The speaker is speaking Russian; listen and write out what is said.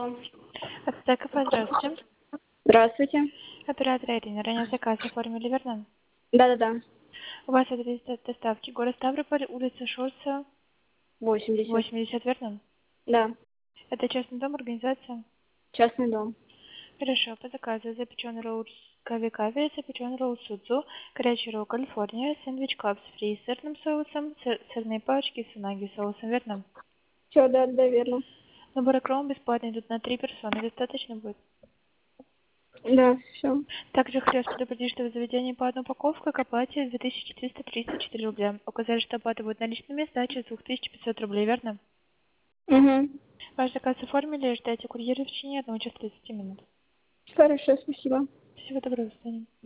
Алло. Аптека, здравствуйте. Здравствуйте. Оператор Ирина. Ранее заказ оформили, верно? Да-да-да. У вас адрес доставки. Город Ставрополь, улица Шульца, 80. 80, верно? Да. Это частный дом, организация? Частный дом. Хорошо, по заказу запеченный ролл с кави-кави, запеченный ролл судзу, горячий ролл Калифорния, сэндвич капс фри с сырным соусом, сырные палочки с унаги соусом, верно? Все, да, верно. Набор окром бесплатный идут на 3 персоны, достаточно будет? Да, все. Также хочу вас предупредить, что в заведении по одной упаковке к оплате 2434 рубля. Указали, что оплата будет наличными, сдача 2500 рублей, верно? Угу. Ваш заказ оформили, ждайте курьера в течение 1 часа 30 минут. Хорошо, спасибо. Всего доброго, до свидания.